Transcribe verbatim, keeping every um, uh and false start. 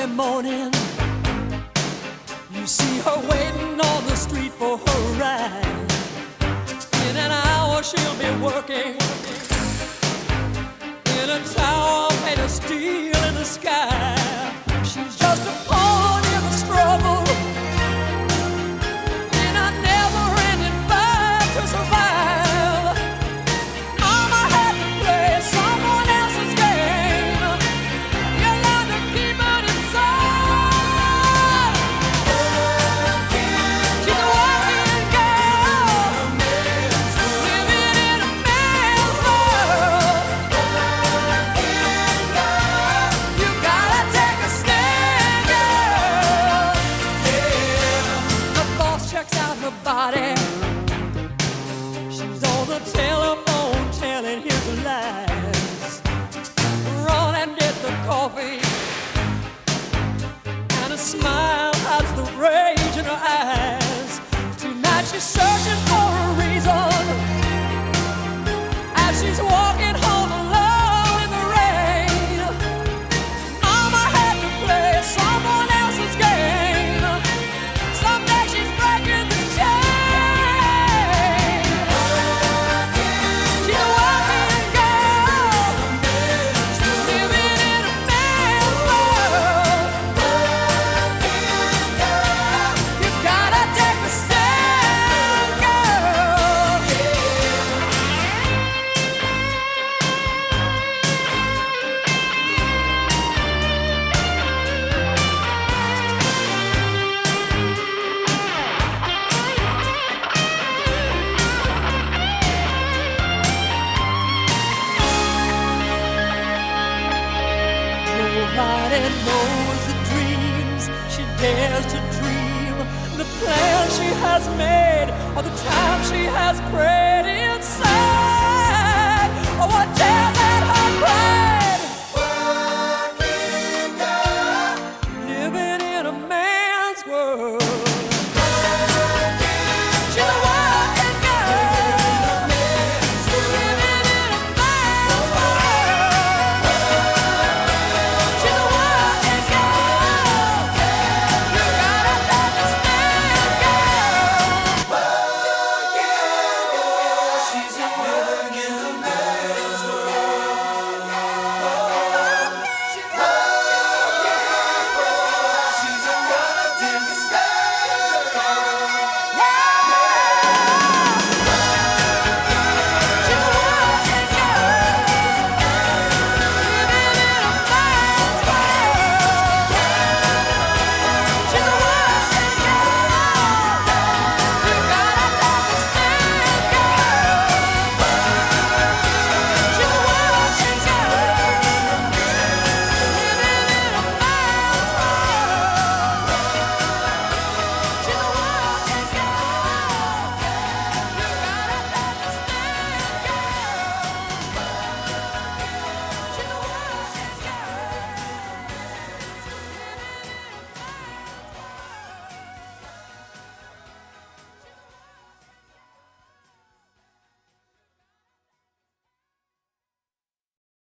Sunday morning, you see her waiting on the street for her ride. In an hour she'll be working in a tower made of steel in the sky. She's just a pawn in the struggle, in a never-ending fight to survive. Mama had to play someone else's game. You learn to keep it inside. She's a working girl, living in a man's world. You gotta take a stand, girl. The boss checks out her body. She's on the telephone telling his lies. Run and get the coffee, and a smile hides the rage in her eyes. Tonight she's searching for a reason, as she's walking home alone in the rain. Mama had to play someone else's game. Someday she's breaking the chain. She's a working girl, living in a man's world. You gotta take a stand, girl. Nobody knows the dreams she dares to dream, the plans she has made, or the time she has prayed inside, or what tears at her pride.